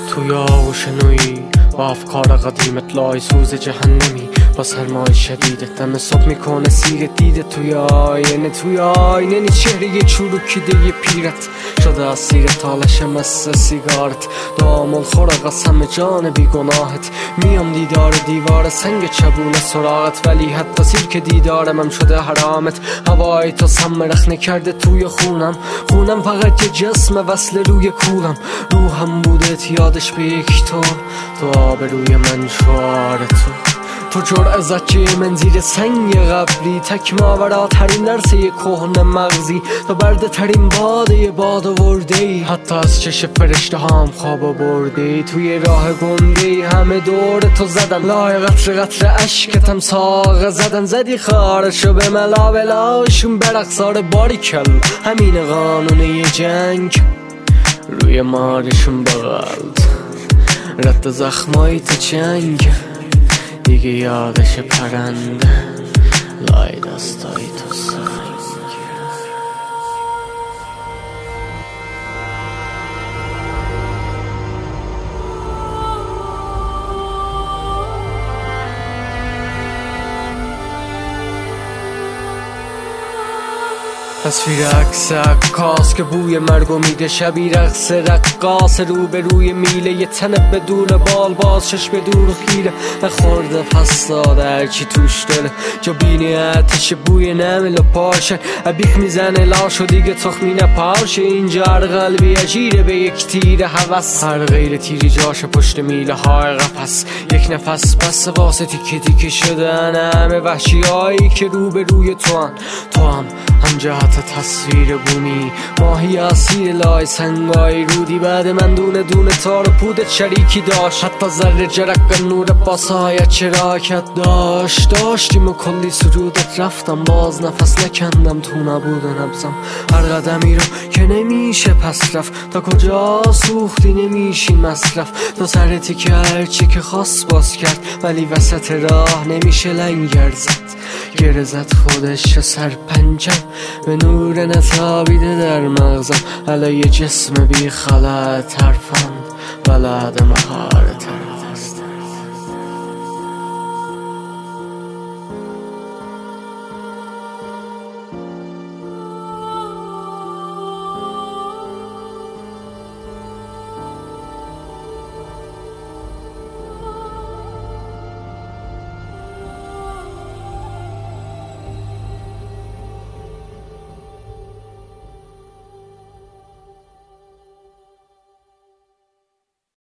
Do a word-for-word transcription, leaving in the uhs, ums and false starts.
توی آغوش نوی با افکار قدیمت لای سوز جهنمی با سرمای شدیدت دم صبح میکنه سیر دیدت توی آینه توی آینه نی چهره یه چروکیده یه پیرت شده از سیر تالش مست سیگارت دامل خور قسم جان بی گناهت میام دیدار دیوار سنگ چبون سراغت ولی حتی سیر که دیدارم هم شده حرامت هوای تو سم رخنه کرده توی خونم خونم فقط یه جسم وصل روی کولم روحم بودت یادش به یک تو تو آب روی من شعار تو تو جرعه زچه من زیر سنگ قبلی تک ماوراترین درسه یه کهن مغزی تو برده ترین باده یه باد ورده ای حتی از چش فرشته هم خواب برده توی راه گنده همه دور تو زدن لای قطر قطر عشقتم ساق زدن زدی خارشو به ملا بلاشون برقصار باری کل همین قانون یه جنگ روی مارشون بغلد رد زخمای تو چنگ دیگه یادش پرنده لای دستای تو سنگ تصویر عکس عکاس که بوی مرگو میده شبیه رقص رقاص رو به روی میله یه تنه بدون بال باز چشم دور و خیره نخورده پس داده هرچی توش داره جا بینی آتش بوی نمل و پارشه عبیق میزنه لاش و دیگه تخمی نپارشه اینجا هر قلبی اجیره به یک تیر هوس هر غیر تیری جاشه پشت میله های قفس یک نفس بس واسه تیکه تیکه شدن همه وحشی هایی که رو به روی تو هم تو هم هم جهت تصویر بومی ماهی اسیر لای سنگای رودی بعد من دونه دونه تار و پودت شریکی داشت حتی ذره جرق نور باسایت چراکت داشت داشتیم و کلی سرودت رفتم باز نفس نکندم تو نبود و نبزم هر قدمی رو که نمیشه پس رفت تا کجا سوختی نمیشی مصرف تا سرتی که هرچی که خواست باز کرد ولی وسط راه نمیشه لنگر زد گره زد خودش سر پنجم به نور نتابیده در مغزم علی جسم بی خلط حرفم بلد مهارت